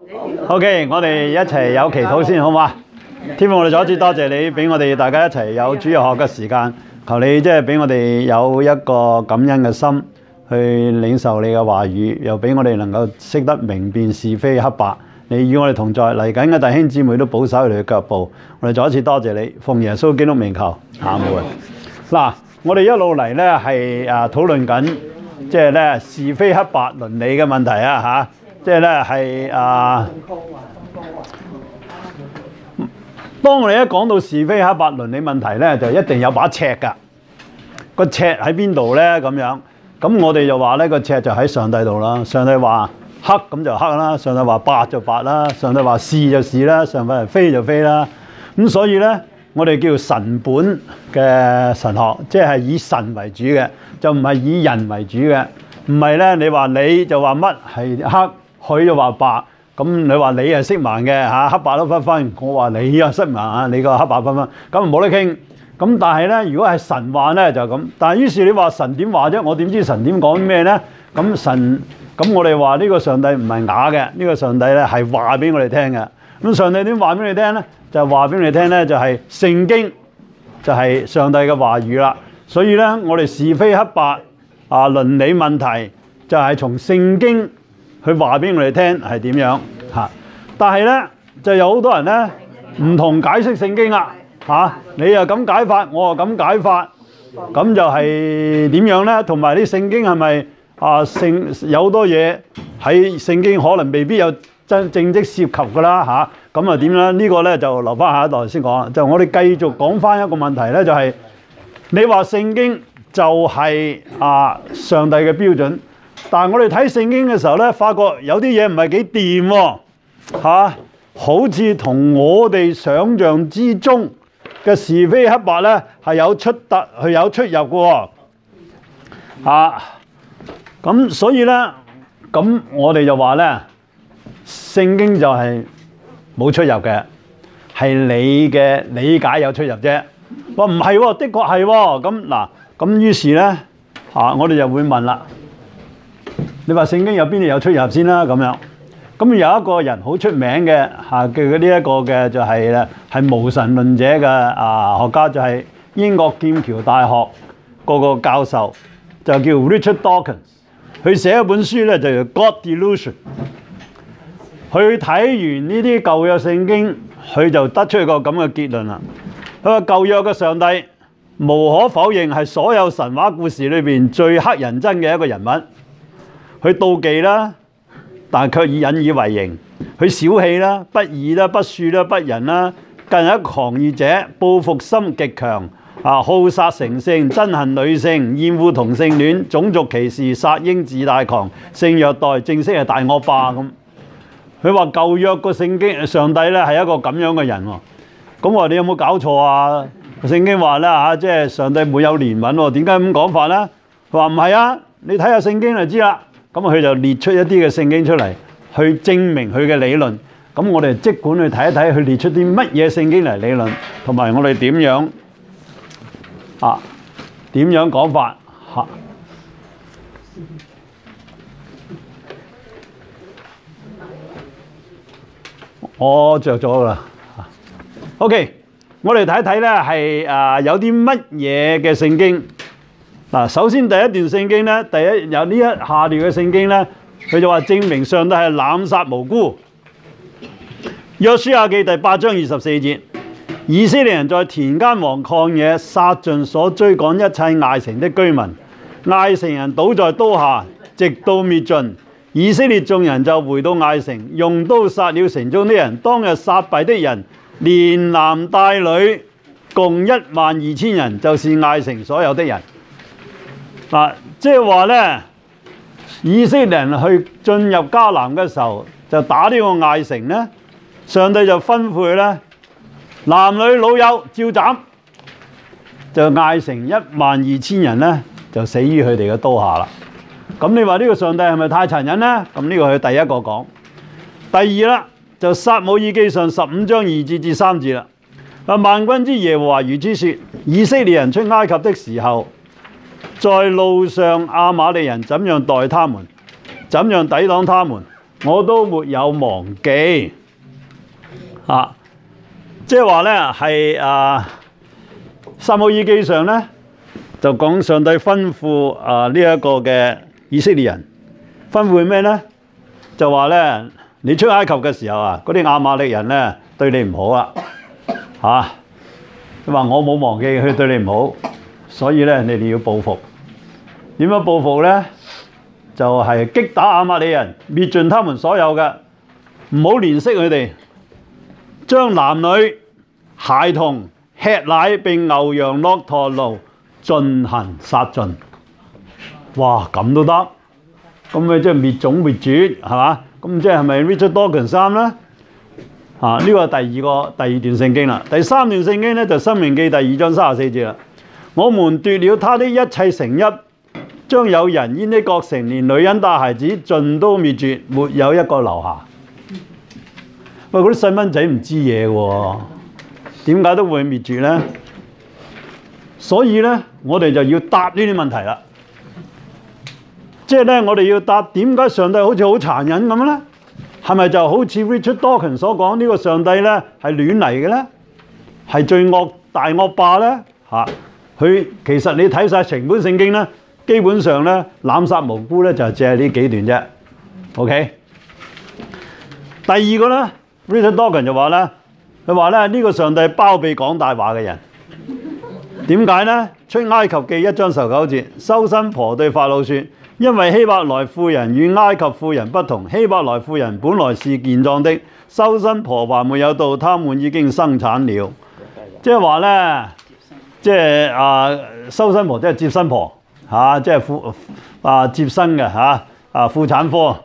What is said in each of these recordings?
OK， 我哋一齊有祈禱先，好嘛？天父，我哋再一次多謝你，俾我哋大家一齊有主日學嘅時間。求你即係俾我哋有一個感恩嘅心，去領受你嘅話語，又俾我哋能夠識得明辨是非黑白。你與我哋同在，嚟緊嘅弟兄姊妹都保守佢哋嘅腳步。我哋再一次多謝你，奉耶穌基督名求，阿門。嗱，我哋一路嚟咧係討論緊，即係咧是非黑白倫理嘅問題啊嚇，即係咧係當我哋一講到是非黑白倫理問題咧，就一定有把尺㗎。個尺喺邊度咧？咁樣，咁我哋就話咧個尺就喺上帝度啦。上帝話黑咁就黑啦，上帝話白就白啦，上帝話是就係啦，上帝話非就非啦。咁所以咧，我哋叫神本嘅神學，即係以神為主嘅，就唔係以人為主嘅。唔係咧，你話你就話乜係黑，佢就話白。咁你話你係色盲嘅嚇，黑白都不分。我話你又色盲啊，你個黑白不分，咁冇得傾。咁但係咧，如果係神話咧就咁。但係於是你話神點話啫？我點知神點講咩咧？咁我哋話呢個上帝唔係假嘅，呢個上帝咧係話俾我哋聽嘅。咁上帝點話俾你聽咧？就係話俾你聽咧，就係聖經，就係上帝嘅話語啦。所以咧，我哋是非黑白倫理問題就係從聖經去話俾我哋聽係點樣嚇。但係咧就有好多人咧唔同解釋聖經啦嚇，你又咁解法，我又咁解法，咁就係點樣咧？同埋啲聖經係咪有好多嘢喺聖經可能未必有正式涉及㗎啦嚇，咁啊點咧？呢個咧就留翻下一代先講。就我哋繼續講翻一個問題咧，就係你話聖經就係上帝嘅標準，但係我哋睇聖經嘅時候咧，發覺有啲嘢唔係幾掂喎嚇，好似同我哋想象之中嘅是非黑白咧係有出入嘅喎咁所以咧，咁我哋就話咧，聖經就係冇出入嘅，係你嘅理解有出入啫。話唔係喎，的確係喎。咁嗱，咁於是咧我哋就會問啦，你話聖經有邊度有出入先啦？咁樣，咁有一個人好出名嘅嘅呢一個嘅就係咧係無神論者嘅學家，就係英國劍橋大學個教授，就叫 Richard Dawkins。佢寫一本書咧，就叫 God Delusion。佢睇完呢啲舊約聖經，佢就得出一個咁嘅結論啦。佢話舊約嘅上帝無可否認係所有神話故事裏邊最乞人憎嘅一個人物。佢妒忌啦，但係卻引以為營。佢小氣啦，不義啦，不恕啦，不仁啦，更係一個狂熱者，報復心極強。好殺成性，憎恨女性，厭惡同性戀，種族歧視，殺嬰自大狂，性虐待，正式係大惡霸咁。佢話舊約個聖經上帝咧係一個咁樣嘅人喎。咁我話你有冇搞錯啊？聖經話咧即係上帝沒有憐憫喎，點解咁講法咧？佢話唔係啊，你睇下聖經就知啦。咁佢就列出一啲嘅聖經出嚟，去證明佢嘅理論。咁我哋即管去睇一睇，佢列出啲乜嘢聖經嚟理論，同埋我哋點樣點樣講法我着咗啦。OK， 我哋睇一睇咧係有啲乜嘢嘅聖經。首先第一段聖經咧，有呢一下段嘅聖經咧，佢就話證明上帝係濫殺無辜。約書亞記第8章24節。以色列人在田間和曠野殺盡所追趕一切艾城的居民，艾城人倒在刀下，直到滅盡。以色列眾人就回到艾城，用刀殺了城中的人。當日殺敗的人，連男帶女，共12000人，就是艾城所有的人。即係話呢，以色列人去進入迦南嘅時候，就打呢個艾城呢，上帝就吩咐佢呢，男女老幼照斬，就艾城12000人咧就死於佢哋嘅刀下啦。咁你話呢個上帝係咪太殘忍咧？咁呢個係第一個講。第二啦，就撒母耳記上15章2節至3節啦。萬軍之耶和華如此說：以色列人出埃及的時候，在路上亞瑪利人怎樣待他們，怎樣抵擋他們， 我都沒有忘記。即係話咧係撒母耳記上咧就講上帝吩咐呢一個嘅以色列人，吩咐咩咧？就話咧你出埃及嘅時候嗰啲亞瑪力人咧對你唔好啦，佢話我冇忘記佢對你唔好，所以咧你哋要報復。點樣報復咧？就係擊打亞瑪力人，滅盡他們所有嘅，唔好憐惜佢哋，將男女孩童吃奶並牛羊駱駝驢盡行殺盡。哇，咁都得？咁咪即係滅種滅絕係嘛？咁即係咪 Richard Dawkins 3咧？呢個係第二段聖經啦。第三段聖經咧就申命記第2章34節啦。我們奪了他的一切城邑，將有人煙的各城，連女人帶孩子盡都滅絕，沒有一個留下。喂，嗰啲細蚊仔唔知嘢喎，點解都會滅絕咧？所以咧，我哋就要答呢啲問題啦。即係咧，我哋要答點解上帝好似好殘忍咁咧？係咪就好似 Richard Dawkins 所講呢個上帝咧係亂嚟嘅咧？係罪惡大惡霸咧？佢其實你睇晒成本聖經咧，基本上咧濫殺無辜咧就係借呢幾段啫。OK。第二個咧 ，Richard Dawkins 就話咧，佢話咧呢個上帝包庇講大話嘅人。點解咧？出埃及記1章19節，收生婆對法老說：因為希伯來婦人與埃及婦人不同，希伯來婦人本來是健壯的，收生婆還沒有到，他們已經生產了。即係話咧，即係收生婆即係接生婆即係接生嘅婦產科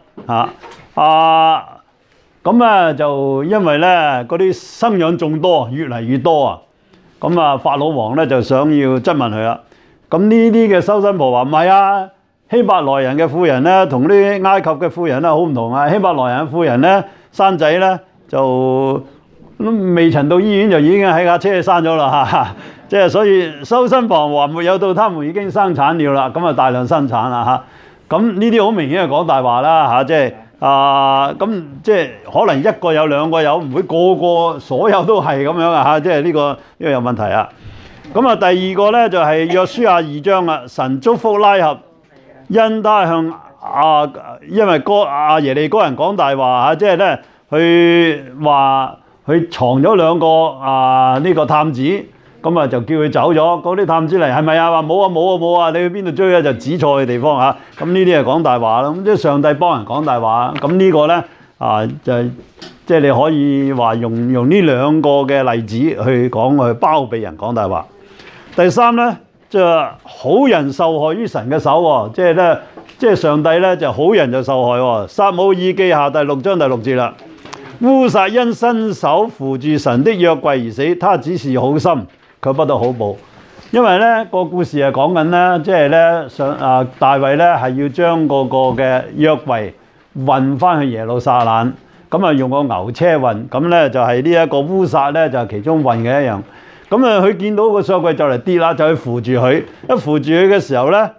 咁就因為咧嗰啲生養眾多，越嚟越多咁法老王咧就想要質問佢啦。咁呢啲嘅收生婆話唔係啊，希伯來人嘅婦人咧同啲埃及嘅婦人咧好唔同啊。希伯來人嘅婦人咧生仔咧就未曾到醫院就已經喺架車生咗啦即係所以收生婆還沒有到，他們已經生產了啦，咁大量生產啦咁呢啲好明顯係講大話啦即係咁即係可能一個有兩個有，唔會個個所有都係咁樣即係呢個有問題咁第二個咧就係約書亞2章啦，神祝福拉合，因他向因為耶利哥人講大話即係咧佢話佢藏咗兩個呢個探子，咁就叫佢走咗。嗰啲探子嚟係咪啊？話冇啊！你去邊度追就指錯嘅地方咁呢啲係講大話啦。咁即係上帝幫人講大話。咁呢個咧就即係你可以話用呢兩個嘅例子去講去包庇人講大話。第三咧即係好人受害於神嘅手即係咧即係上帝咧就好人就受害撒母耳記下第6章第6節啦。烏撒因伸手扶住神的約櫃而死，他只是好心，卻不得好報。因為咧個故事係講緊咧，即係咧大衛咧係要將個嘅約櫃運翻去耶路撒冷，咁用個牛車運，咁咧就係呢一個烏撒咧就係其中運嘅一樣。咁佢見到個約櫃就嚟跌啦，就去扶住佢，一扶住佢嘅時候咧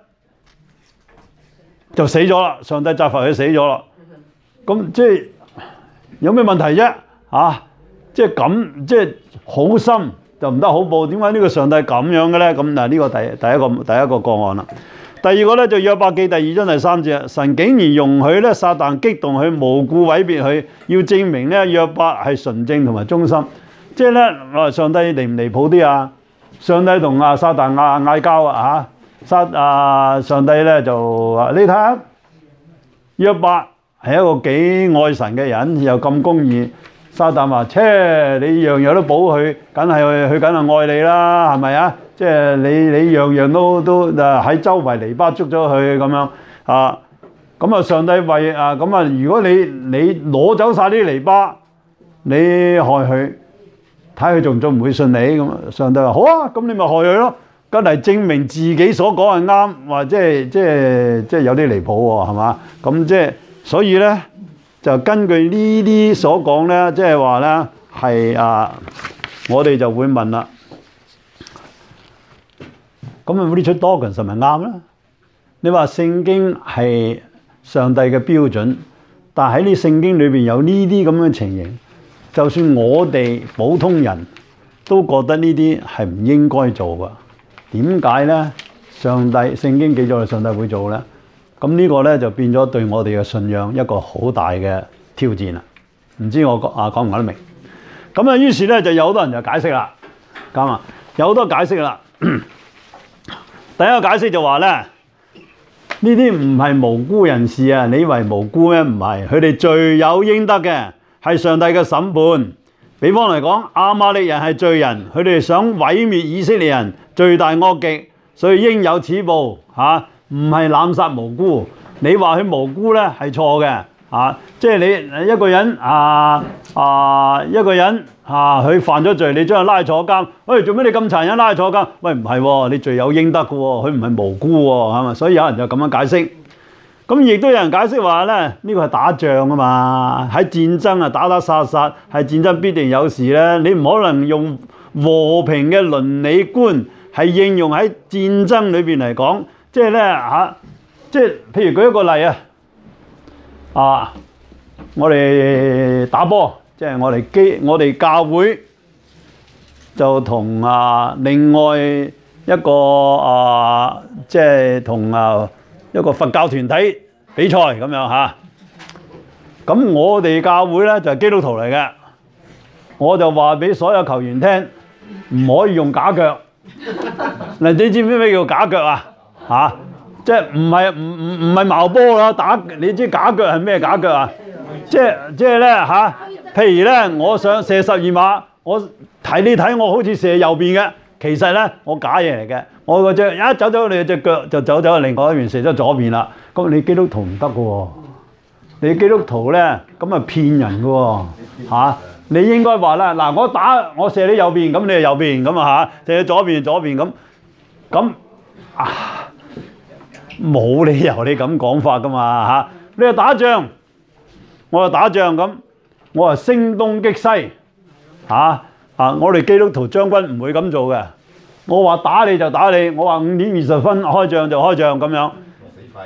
就死咗啦，上帝責罰佢死咗啦。咁即係有咩問題啫？即係咁，即係好心就唔得好報。點解呢個上帝咁樣嘅咧？咁呢個第一個個案啦。第二個咧就約伯記第2章第3節，神竟然容許咧撒旦激動佢，無故毀滅佢，要證明咧約伯係純正同埋忠心。即係咧上帝離唔離譜啲啊？上帝同撒旦嗌交上帝咧就你睇下約伯係一個幾愛神嘅人，又咁公義。撒旦話：你樣樣都保佢，梗係愛你啦，係咪啊？即係你樣樣都喺周圍籬笆捉咗佢咁樣咁上帝為如果你攞走晒啲籬笆，你害佢，睇佢仲唔會信你咁？上帝話：好啊，咁你咪害佢咯，梗係證明自己所講係啱，或者即係有啲離譜喎，係嘛？咁即係所以咧。就根據呢啲所講咧，即係話咧係我哋就會問啦。咁Richard Dawkins係咪啱咧？你話聖經係上帝嘅標準， 但係喺呢聖經裏邊有呢啲咁嘅情形，就算我哋普通人都覺得呢啲係唔應該做㗎。點解呢？聖經記載上帝會做呢？咁呢個呢，就變咗對我哋嘅信仰一個好大嘅挑戰啦。唔知我講唔講得明？咁啊，於是呢，就有好多人就解釋啦。咁啊，有好多解釋啦。第一個解釋就話呢，呢啲唔係無辜人士啊！你以為無辜咩？唔係，佢哋罪有應得嘅，係上帝嘅審判。比方嚟講，亞瑪力人係罪人，佢哋想毀滅以色列人，罪大惡極，所以應有此報嚇，唔係濫殺無辜。你話佢無辜咧係錯嘅嚇，即係你一個人佢犯咗罪，你將佢拉坐監，喂，做咩你咁殘忍拉佢坐監？喂，唔係喎，你罪有應得嘅喎，佢唔係無辜喎，係咪？所以有人就咁樣解釋。咁亦都有人解釋話咧，呢個係打仗啊嘛，喺戰爭啊打打殺殺，係戰爭必定有事咧。你唔可能用和平嘅倫理觀係應用喺戰爭裏邊嚟講，即係咧嚇，即係譬如舉一個例我哋打波，即係我哋教會就同另外一個即係同一個佛教團體比賽咁樣嚇，咁我哋教會咧就係基督徒嚟嘅，我就話俾所有球員聽，唔可以用假腳。嗱，你知唔知咩叫假腳啊？嚇，即係唔係矛波啦？你知假腳係咩假腳啊？即係咧嚇，譬如咧，我想射12碼，你睇我好似射右邊嘅，其實咧我假嘢嚟嘅。我個隻一走你隻腳就走去另外一邊射咗左邊啦。咁你基督徒唔得嘅喎，你基督徒咧咁啊騙人嘅喎嚇。你應該話啦，嗱我射你右邊，咁你係右邊咁射你左邊咁冇理由你咁講法㗎嘛嚇。你係打仗，我係打仗咁，我係聲東擊西我哋基督徒將軍唔會咁做嘅。我話打你就打你，我話5點20分開仗就開仗咁樣。死快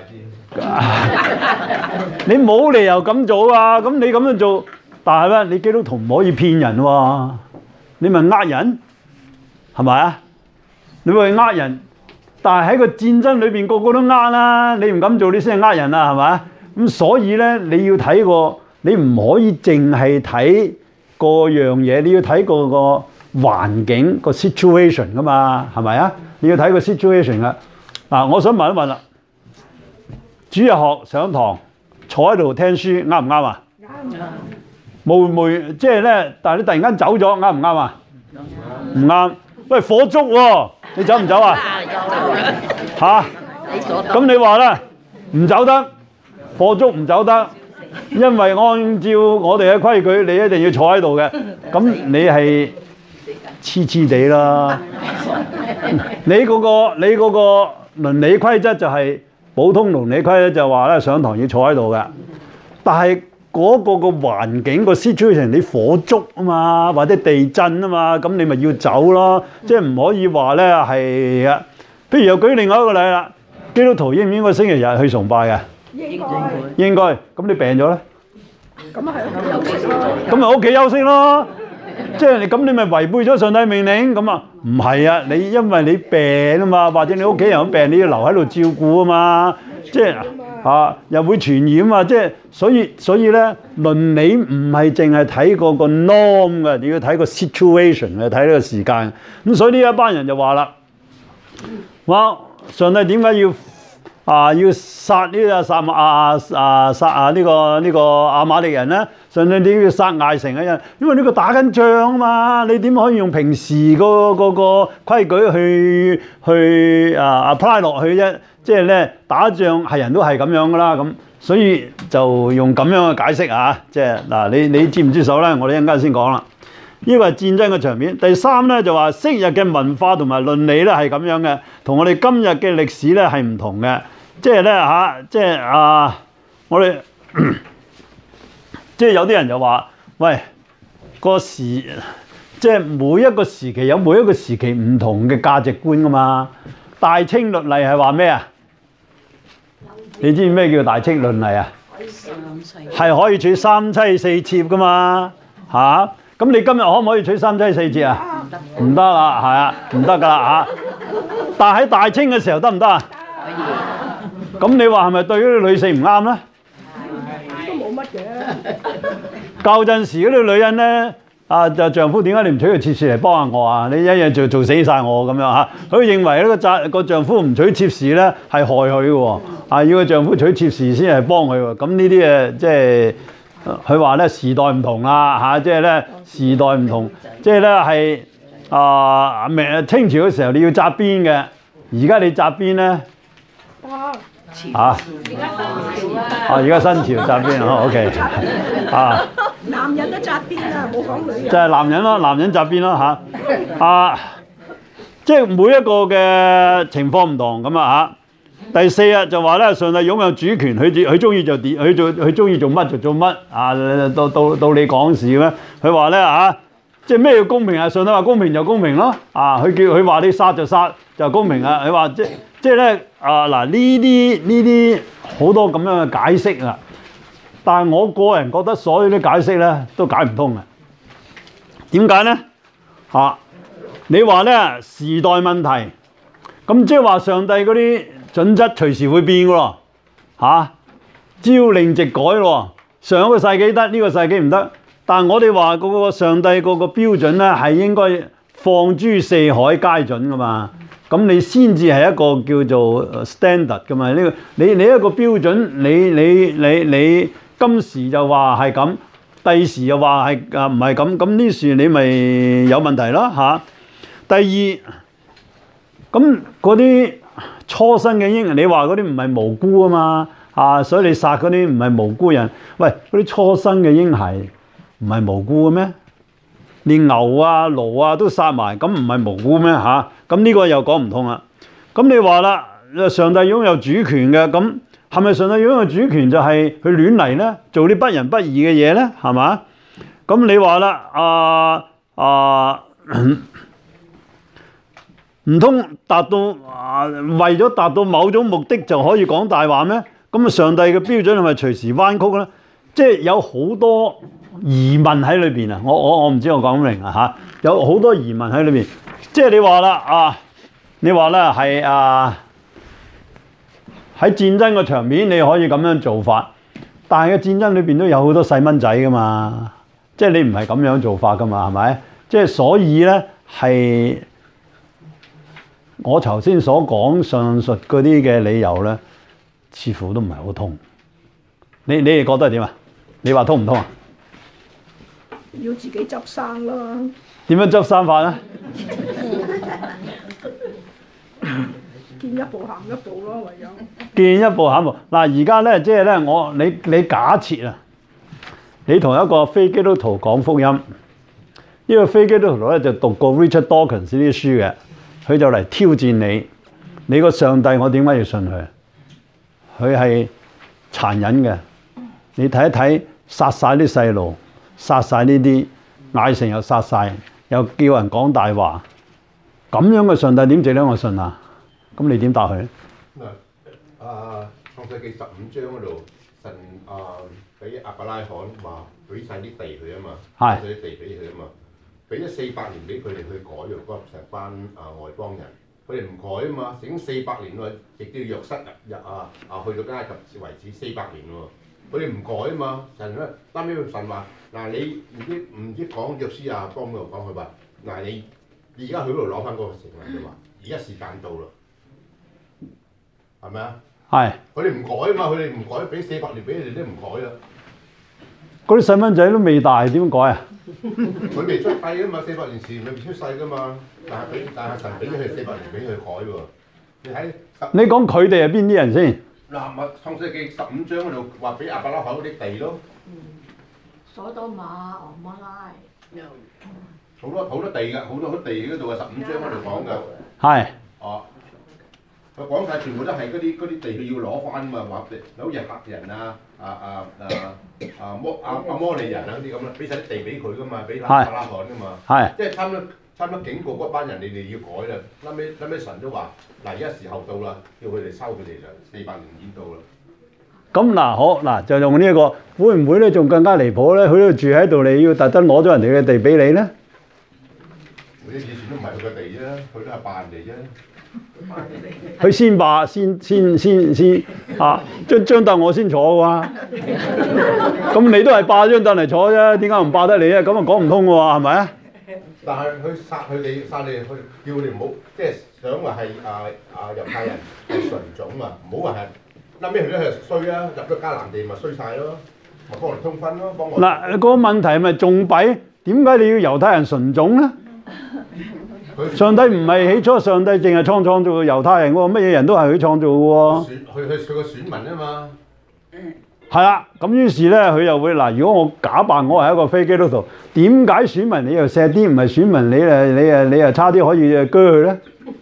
啲！你冇理由咁做啊！咁你咁樣做，但係咧，你基督徒唔可以騙人喎。你咪呃人，係咪啊？你會呃人，但係喺個戰爭裏邊個個都呃啦。你唔敢做，你先係呃人啊，係咪？咁所以咧，你要睇個，你唔可以淨係睇個樣嘢，你要睇個環境個 situation 噶嘛，係咪啊？你要睇個 situation 噶。我想問一問啦，主日學上堂坐喺度聽書啱唔啱啊？啱。會唔會即係咧？但係你突然間走咗，啱唔啱啊？唔啱。喂，火燭喎，你走唔走啊？嚇？咁你話啦，唔走得，火燭唔走得，因為按照我哋嘅規矩，你一定要坐喺度嘅。咁你係黐黐地啦。你嗰個倫理規則就係普通倫理規則，就話咧上堂要坐喺度嘅。但係嗰個環境個 situation， 你火燭啊嘛，或者地震啊嘛，咁你咪要走咯。即係唔可以話咧係啊。譬如又舉另外一個例啦，基督徒應唔應該星期日去崇拜嘅？應該。咁你病咗咧？咁咪屋企休息咯。即係咁，你咪違背咗上帝命令咁啊？唔係啊，你因為你病啊嘛，或者你屋企人有病，你要留喺度照顧啊嘛。即係又會傳染啊！即係所以咧，倫理唔係淨係睇個 norm 嘅，你要睇個 situation 嘅，睇呢個時間。咁所以呢一班人就話啦，上帝點解要殺呢個亞瑪力人咧？上帝點解要殺艾城嘅人？因為呢個打緊仗啊嘛，你點可以用平時個規矩去apply 落去啫？即係咧，打仗係人都係咁樣噶啦，咁所以就用咁樣嘅解釋啊！即係嗱，你接唔接受咧？我哋一陣間先講啦。呢個係戰爭嘅場面。第三咧就話昔日嘅文化同埋倫理咧係咁樣嘅，同我哋今日嘅歷史咧係唔同嘅。即係咧我哋即係有啲人就話：喂，即係每一個時期有每一個時期唔同嘅價值觀噶嘛。大清律例係話咩啊？你知唔知咩叫大清律例啊？ 係可以娶三妻四妾噶嘛嚇。咁你今日可唔可以娶三妻四妾啊？唔得啦，係啊，唔得噶啦嚇。但係喺大清嘅時候得唔得啊？咁你話係咪對嗰啲女性唔啱咧？ 都冇乜嘅。 舊陣時嗰啲女人咧，就丈夫點解你唔娶個妾侍嚟幫下我啊？你一日做死晒我咁樣嚇。佢認為呢個丈夫唔娶妾侍咧係害佢嘅喎，要個丈夫娶妾侍先係幫佢喎。咁呢啲即係佢話咧時代唔同啦嚇，即係咧時代唔同，即係咧係清朝嘅時候你要紮辮嘅，而家你紮辮咧而家新潮紮辮OK 男人都紮辮啊，冇講女人。 就係男人咯，男人紮辮咯嚇。即係每一個嘅情況唔同咁啊嚇。第四日就話咧，上帝擁有主權，佢中意就點，佢中意做乜就做乜啊！到你講事咩？佢話咧嚇，即係咩叫公平啊？上帝話公平就公平咯佢話你殺就殺就公平啊！佢話即係咧嗱呢啲好多咁樣嘅解釋啊！但係我個人覺得所有啲解釋咧都解唔通嘅。點解咧？你話咧時代問題，咁即係話上帝嗰啲準則隨時會變嘅喎，朝令夕改咯。上一個世紀得，呢個世紀唔得。但係我哋話嗰個上帝嗰個標準咧係應該放諸四海皆準噶嘛。咁你先至係一個叫做 standard 噶嘛。呢個你一個標準，你今時就話係咁，第時又話係唔係咁，咁呢時你咪有問題咯嚇。第二，咁嗰啲初生嘅嬰，你話嗰啲唔係無辜啊嘛所以你殺嗰啲唔係無辜人。喂，嗰啲初生嘅嬰孩唔係無辜嘅咩？連牛啊、驢啊都殺埋，咁唔係無辜咩咁呢個又講唔通啦。咁你話啦，上帝擁有主權嘅，咁係咪上帝擁有主權就係去亂嚟咧？做啲不仁不義嘅嘢咧？係嘛？咁你話啦，唔通為咗達到某種目的就可以講大話咩？咁上帝嘅標準係咪隨時彎曲咧？即係有好多疑問喺裏邊啊！我唔知我講唔明有好多疑問喺裏邊。即係你話啦你話咧係喺戰爭個場面你可以咁樣做法，但係嘅戰爭裏邊都有好多細蚊仔噶嘛，即係你唔係咁樣做法噶嘛，係咪？即係所以咧係我頭先所講上述嗰啲嘅理由咧，似乎都唔係好通。你哋覺得係點啊？你話通唔通啊？ 要自己執生咯。 點樣執生法咧？見一步行一步咯，唯有。 見一步行一步。嗱，而家咧，即係咧，你假設啊，你同一個非基督徒講福音，呢個非基督徒咧就讀過 Richard Dawkins 呢啲書嘅，佢就嚟挑戰你。你個上帝，我點解要信佢？佢係殘忍嘅。你睇一睇，殺晒啲細路，殺晒呢啲，艾城又殺晒，又叫人講大話，咁樣嘅上帝點值得我信啊？咁你點答佢？ 創世記15章嗰度，神俾亞伯拉罕話俾晒啲地佢啊嘛，俾晒啲地俾佢啊嘛，俾咗400年俾佢哋去改喎，嗰成班外邦人，佢哋唔改啊嘛，整400年喎，直到約瑟去到埃及為止400年喎。佢哋唔改啊嘛，神咧，單尾神話嗱你唔知講約書亞幫嗰度講佢話嗱你而家去嗰度攞翻嗰個城嚟嘅話，而家時間到啦，係咪啊？係。佢哋唔改啊嘛，佢哋唔改，俾400年俾你哋都唔改啊。 嗰啲細蚊仔都未大，點改啊？ 佢未出世啊嘛，400年前未出世噶嘛，但係神俾咗佢400年俾佢改喎。你睇。 你講佢哋係邊啲人先？ 嗱，咪創世記15章嗰度話俾亞伯拉罕嗰啲地咯。 所多瑪、俄摩拉， 好多地㗎，好多地嗰度啊，15章嗰度講㗎。 係。 佢講晒全部都係嗰啲地，佢要攞翻嘛，話好似赫人摩利人嗰啲咁啦，俾晒啲地俾佢㗎嘛，俾亞伯拉罕㗎嘛。係。即係差唔多警告嗰班人，你哋要改啦。後尾神都話：嗱，而家時候到啦，叫佢哋收佢哋啦，400年已經到啦。 咁嗱，好嗱，就用呢一個，會唔會咧仲更加離譜咧？佢都住喺度，你要特登攞咗人哋嘅地俾你咧？ 嗰啲以前都唔係佢嘅地啫，佢都係霸人哋啫。 佢先霸先啊！張凳我先坐㗎，咁你都係霸張凳嚟坐啫，點解唔霸得你啊？咁啊講唔通嘅喎，係咪啊？ 但係佢殺你，佢叫你唔好，即係想話係猶太人係純種啊，唔好話係，後尾佢都係衰啊，入咗迦南地咪衰晒咯，咪幫我哋通婚咯，幫我。 嗱，個問題咪仲弊，點解你要猶太人純種咧？上帝唔係起初，上帝淨係創造猶太人喎，乜嘢人都係佢創造嘅喎。 佢個選民啊嘛。 係啦，咁於是咧，佢又會嗱，如果我假扮我係一個非基督徒，點解選民你又錫啲，唔係選民你又差啲可以鋸佢咧？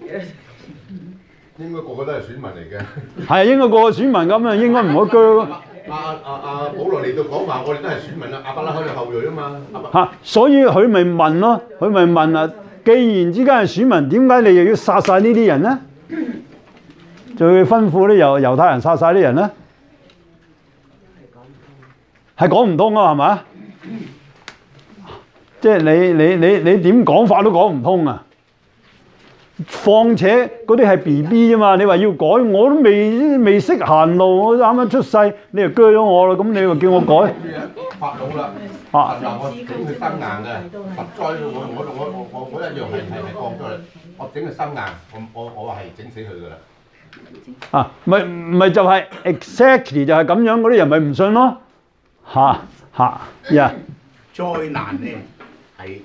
應該個個都係選民嚟嘅。 係應該個個選民咁啊，應該唔好鋸。 保羅嚟到講話，我哋都係選民啊，亞伯拉罕嘅後裔啊嘛。 嚇，所以佢咪問咯，佢咪問啊，既然之間係選民，點解你又要殺晒呢啲人咧？就要吩咐啲猶太人殺晒啲人咧？係講唔通啊，係咪？即係你點講法都講唔通啊！況且嗰啲係 BB 啫嘛，你話要改，我都未識行路，我啱啱出世，你就鋸咗我啦，咁你又叫我改？ 法老啦，嗱我整佢生硬嘅，佛災我一樣係降咗嚟，我整佢生硬，我話係整死佢噶啦。 啊，咪就係 exactly 就係咁樣，嗰啲人咪唔信咯。 災難咧係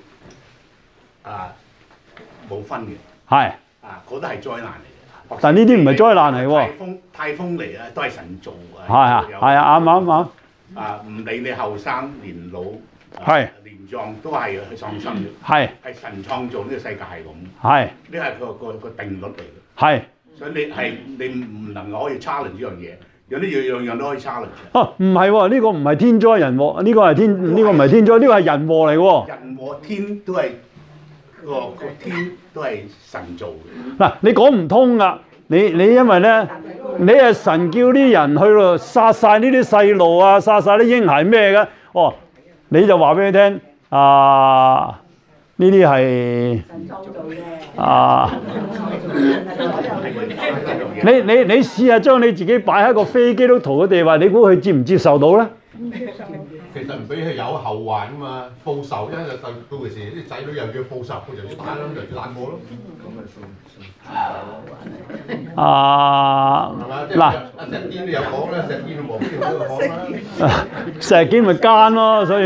冇分嘅， 係嗰都係災難嚟嘅。 但呢啲唔係災難嚟喎。 颱風嚟咧都係神造嘅。 係啊，啱。 唔理你後生年老， 係年壯都係去創生嘅。 係神創造呢個世界係咁。 係呢係個定律嚟嘅。 係。 所以你唔能夠可以 challenge 呢樣嘢。有啲樣都可以 challenge。 唔係喎，呢個唔係天災人禍，呢個唔係天災，呢個係人禍嚟喎。 人禍天都係個天都係神造嘅。 嗱，你講唔通㗎，你因為咧，你係神叫啲人去度殺晒呢啲細路啊，殺晒啲嬰孩咩嘅？哦，你就話俾佢聽呢啲係你試下將你自己擺喺個非基督徒嘅地位，你估佢接唔接受到咧？ 其實唔俾佢有後患啊嘛，報仇，因為到時啲仔女又要報仇，佢就要打咯，就要冷漠咯。 嗱， 石堅都有講啦，石堅同黃堅都講啦。 石堅咪奸咯，所以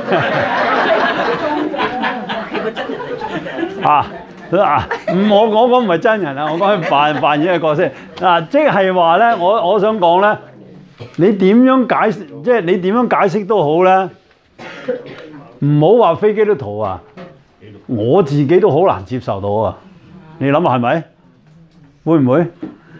我講唔係真人啊，我講係扮演嘅角色。即係話咧，我想講咧，你點樣解釋，即係你點樣解釋都好咧，唔好話非基督徒啊，我自己都好難接受到啊！你諗下係咪？會唔會？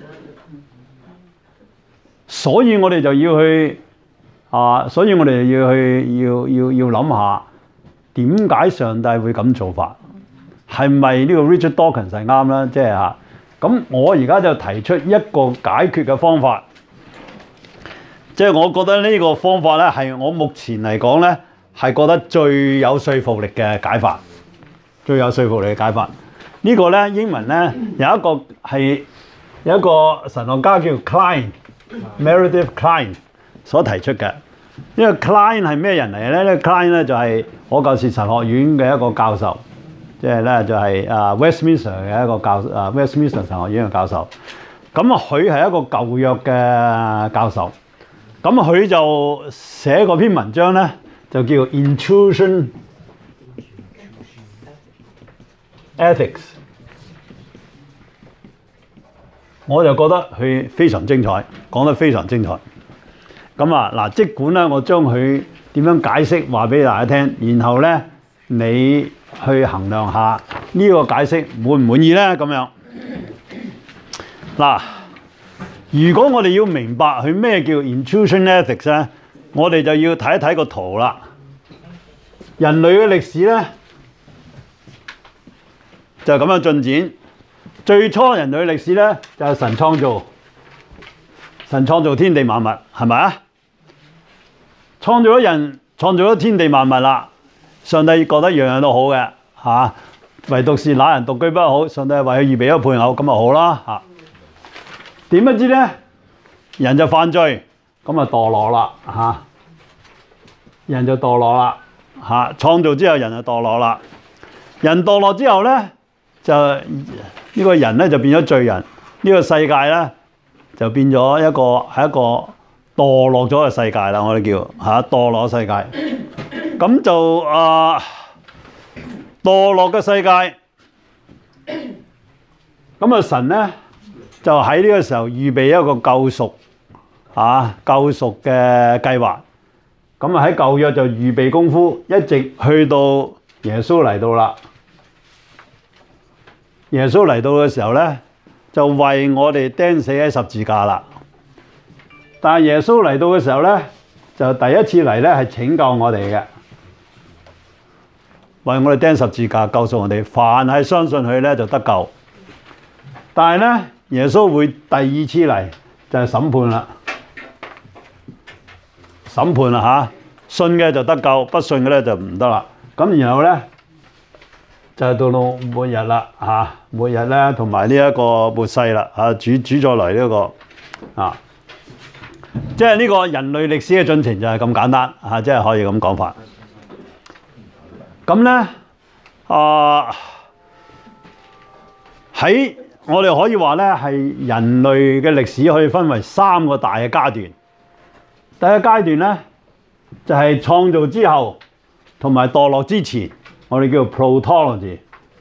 所以我哋就要去所以我哋要諗下點解上帝會咁做法？係咪呢個 Richard Dawkins 係啱啦？即係咁我而家就提出一個解決嘅方法，即係我覺得呢個方法咧係我目前嚟講咧係覺得最有說服力嘅解法，最有說服力嘅解法。呢個咧英文咧有一個神學家叫 Meredith Kline 所提出嘅。呢個 Kline 係咩人嚟咧？呢個 Kline 咧就係我舊時神學院嘅一個教授。即係咧就係Westminster 嘅一個Westminster 神學院嘅教授，咁佢係一個舊約嘅教授，咁佢就寫過篇文章咧，就叫 Intrusion Ethics， 我就覺得佢非常精彩，講得非常精彩。咁嗱，即管咧我將佢點樣解釋話俾大家聽，然後咧你去衡量下呢個解釋滿唔滿意咧？咁樣嗱，如果我哋要明白佢咩叫 intrusion ethics 咧，我哋就要睇一睇個圖啦。人類嘅歷史咧就咁樣進展。最初人類嘅歷史咧就係神創造， 神創造天地萬物，係咪啊？創造咗人，創造咗天地萬物啦。上帝覺得樣樣都好嘅嚇，唯獨是那人獨居不好。上帝係為佢預備一個配偶，咁就好啦嚇。點不知咧，人就犯罪，咁啊墮落啦嚇。人就墮落啦嚇。創造之後，人就墮落啦。人墮落之後咧，就呢個人咧就變咗罪人。呢個世界咧就變咗一個墮落咗嘅世界啦，我哋叫墮落世界。咁就墮落嘅世界，咁神咧就喺呢個時候預備一個救贖救贖嘅計劃。咁喺舊約就預備功夫，一直去到耶穌嚟到啦。耶穌嚟到嘅時候咧，就為我哋釘死喺十字架啦。但係耶穌嚟到嘅時候咧，就第一次嚟咧係拯救我哋嘅，為我哋釘十字架救贖我哋。凡係相信佢咧就得救。但係咧，耶穌會第二次嚟就係審判啦，審判啦嚇。信嘅就得救，不信嘅咧就唔得啦。咁然後咧就係到末日啦嚇，末日咧同埋呢一個末世啦嚇，主再嚟呢個即係呢個人類歷史嘅進程就係咁簡單嚇，即係可以咁講法。咁咧喺我哋可以話咧係人類嘅歷史可以分為三個大嘅階段。第一階段咧就係創造之後同埋墮落之前，我哋叫做 protology，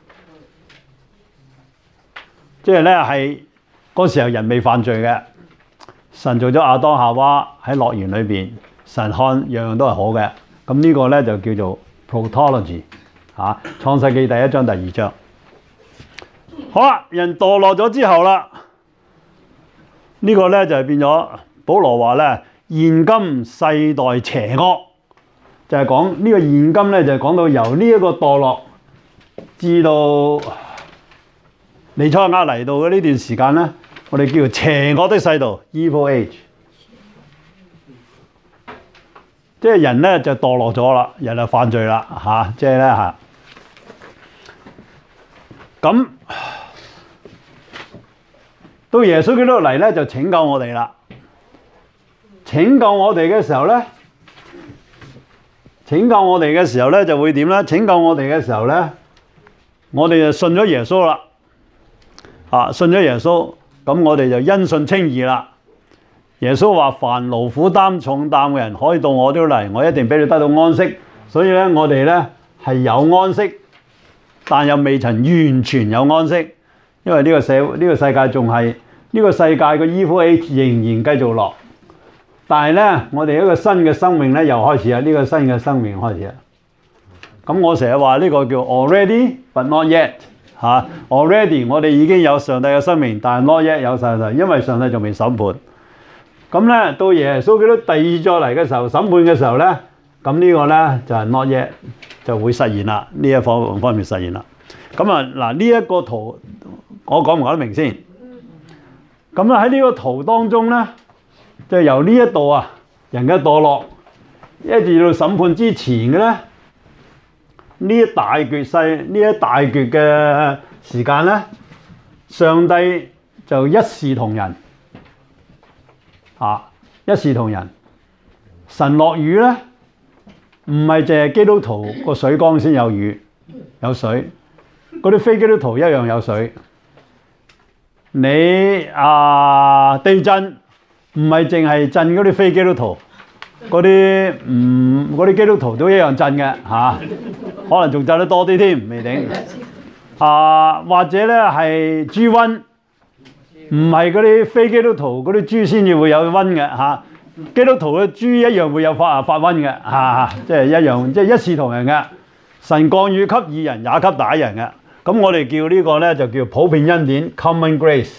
即係咧係嗰時候人未犯罪嘅。神做咗亞當夏娃喺樂園裏邊，神看樣樣都係好嘅。咁呢個咧就叫做 protology 創世記第1章第2章。好啦，人墮落咗之後啦，呢個咧就係變咗保羅話咧，現今世代邪惡，就係講呢個現今咧就係講到由呢一個墮落至到彌賽亞嚟到嘅呢段時間咧，我哋叫做邪惡的世道 （evil age）， 即係人咧就墮落咗啦，人就犯罪啦即係咧咁到耶穌基督嚟咧就拯救我哋啦。拯救我哋嘅時候咧，就會點咧？拯救我哋嘅時候咧，我哋就信咗耶穌啦。信咗耶穌，咁我哋就因信稱義啦。耶穌話：凡勞苦擔重擔嘅人，可以到我這裏嚟，我一定俾你得到安息。所以咧，我哋咧係有安息，但又未曾完全有安息，因為呢個世界仲係呢個世界嘅 evil age 仍然繼續落。但係咧，我哋一個新嘅生命咧又開始啦，呢個新嘅生命開始啦。咁我成日話呢個叫 already but not yet already 我哋已經有上帝嘅生命，但係 not yet 有上帝，因為上帝仲未審判。咁咧到耶穌基督第二再嚟嘅時候，審判嘅時候咧，咁呢個咧就係 not yet 就會實現啦，呢一方面實現啦。咁嗱呢一個圖我講唔講得明先？咁喺呢個圖當中咧，就由呢一度人嘅墮落，一直到審判之前嘅咧，呢一大橛嘅時間咧，上帝就一視同仁，一視同仁。神落雨咧，唔係淨係基督徒個水缸先有雨有水，嗰啲非基督徒一樣有水。你地震唔係淨係震嗰啲非基督徒，嗰啲基督徒都一樣震嘅可能仲震得多啲添，未定。或者咧係豬瘟，唔係嗰啲非基督徒嗰啲豬先至會有瘟嘅基督徒嘅豬一樣會有發瘟嘅即係一樣，即係一視同仁嘅。神降雨給義人，也給歹人嘅。咁我哋叫呢個咧就叫普遍恩典 （common grace）。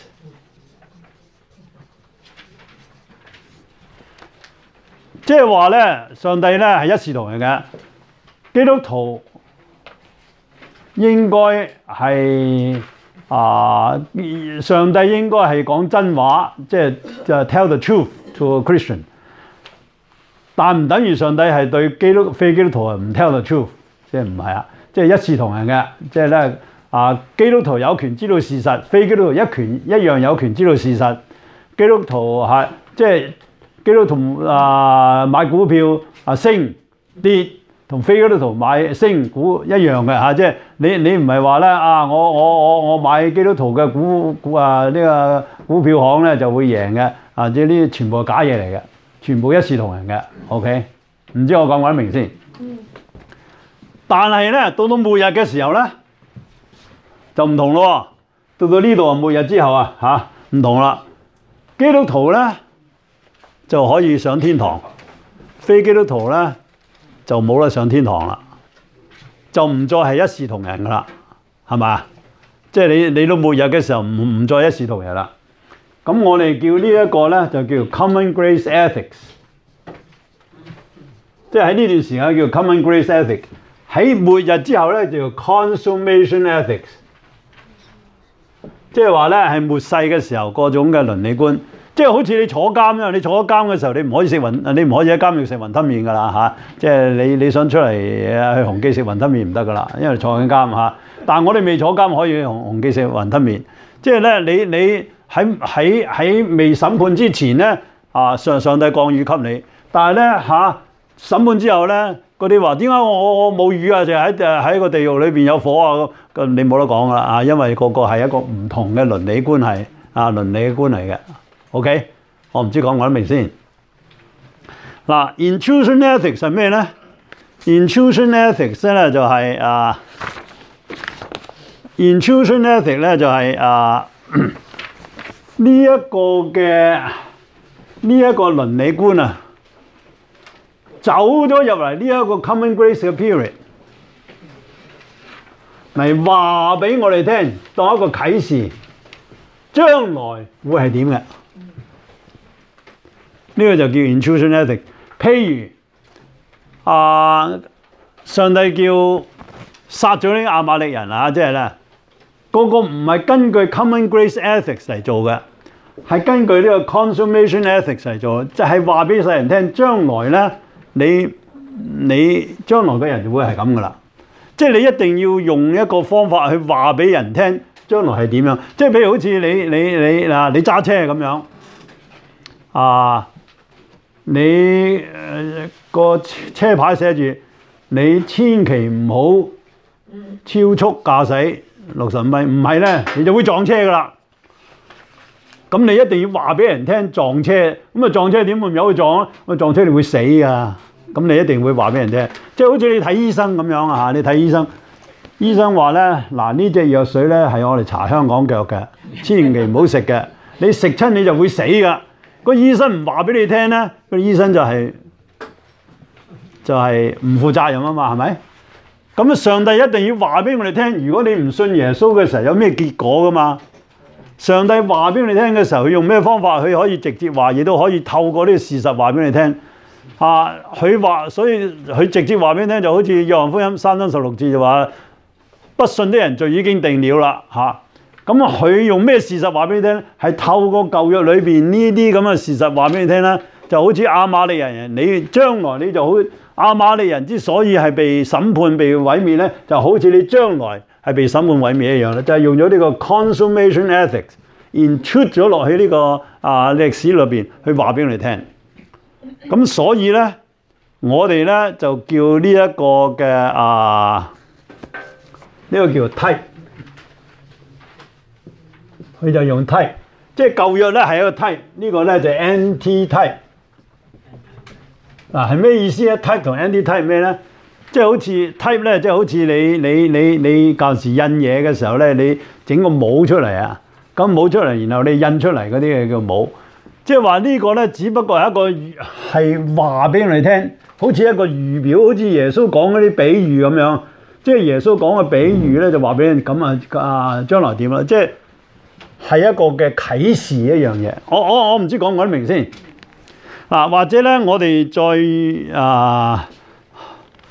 即係話咧，上帝咧係一視同仁嘅。基督徒應該係上帝應該係講真話，即係 tell the truth to a Christian。但唔等於上帝係對非基督徒係唔 tell the truth， 即係唔係啊？即係一視同仁嘅，即係咧基督徒有權知道事實，非基督徒一樣有權知道事實。基督徒係即係基督徒買股票升跌，同非基督徒買升股一樣嘅嚇。即係你唔係話咧我買基督徒嘅呢個股票行咧就會贏嘅即係呢啲全部係假嘢嚟嘅。全部一視同仁嘅 ，OK？ 唔知我講唔講得明先？但係咧，到末日嘅時候咧，就唔同咯。到呢度末日之後唔同啦。基督徒咧就可以上天堂，非基督徒咧就冇得上天堂啦，就唔再係一視同仁噶啦，係嘛？即係你到末日嘅時候唔再一視同仁啦。咁我哋叫呢一個咧就叫 Common Grace Ethics， 即係喺呢段時間叫 Common Grace Ethics。喺末日之後咧就叫 Consummation Ethics， 即係話咧係末世嘅時候各種嘅倫理觀，即係好似你坐監因為你坐咗監嘅時候你唔可以喺監獄食雲吞麵㗎啦即係你想出嚟去紅記食雲吞麵唔得㗎啦，因為坐緊監但係我哋未坐監可以去紅記食雲吞麵，即係咧你喺未審判之前咧，上帝降雨給你，但係咧審判之後咧，嗰啲話點解我冇雨啊？就喺個地獄裏邊有火你冇得講噶啦因為個係一個唔同嘅倫理觀係倫理嘅觀嚟嘅。OK， 我唔知講唔講得明先。嗱 ，Intrusion Ethics 係咩咧 ？Intrusion Ethics 咧就係Intrusion Ethics 咧就係呢一個倫理觀走咗入嚟呢一個 Common Grace 嘅 period 嚟話俾我哋聽，當一個啟示，將來會係點嘅？呢個就叫 Intrusion Ethics。譬如上帝叫殺咗啲亞瑪力人即係咧。個唔係根據 Common Grace Ethics 嚟做嘅，係根據呢個 Consummation Ethics 嚟做，即係話俾世人聽，將來咧你將來嘅人就會係咁噶啦，即係你一定要用一個方法去話俾人聽，將來係點樣？即係譬如好似你揸車咁樣你個車牌寫住你千祈唔好超速駕駛60米，唔係咧，你就會撞車噶啦。咁你一定要話俾人聽撞車，咁撞車點會唔有去撞啊？撞車你會死噶，咁你一定會話俾人聽。即係好似你睇醫生咁樣你睇醫生，醫生話咧呢隻藥水咧係我哋搽香港腳嘅，千祈唔好食嘅，你食親你就會死噶。個醫生唔話俾你聽咧，個醫生就係唔負責任啊嘛，係咪？咁上帝一定要話俾我哋聽，如果你唔信耶穌嘅時候有咩結果噶嘛？上帝話俾你聽嘅時候，佢用咩方法？佢可以直接話，亦都可以透過呢個事實話俾你聽。佢話，所以佢直接話俾你聽，就好似約翰福音3章16節就話：不信的人罪已經定了啦。咁佢用咩事實話俾你聽？係透過舊約裏邊呢啲咁嘅事實話俾你聽啦。就好似亞瑪力人，你將來你就好。亞瑪力人之所以係被審判、被毀滅咧，就好似你將來係被審判毀滅一樣啦，就係用咗呢個 Consummation Ethics，intrude 咗落去呢個歷史裏邊去話俾我哋聽。咁所以咧，我哋咧就叫呢一個嘅呢個叫 type， 佢就用 type， 即係舊約咧係一個 type， 呢個咧就係 anti-type。係咩意思咧 ？type 同 anti-type 咩咧？即係好似 type 咧，即係好似你舊時印嘢嘅時候咧，你整個模出嚟咁模出嚟，然後你印出嚟嗰啲嘢叫模。即係話呢個咧，只不過係一個係話俾我哋聽，好似一個預表，好似耶穌講嗰啲比喻咁樣。即係耶穌講嘅比喻咧，就話俾你咁將來點啦？即係一個嘅啟示一樣嘢。我唔知講唔講得明先。或者咧，我哋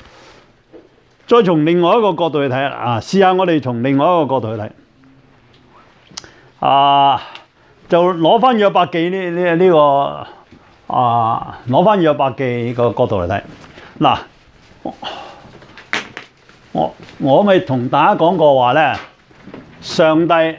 再從另外一個角度去睇試下我哋從另外一個角度去睇。 就攞翻約伯記呢個攞翻約伯記個角度嚟睇。嗱，我咪同大家講過話咧，上帝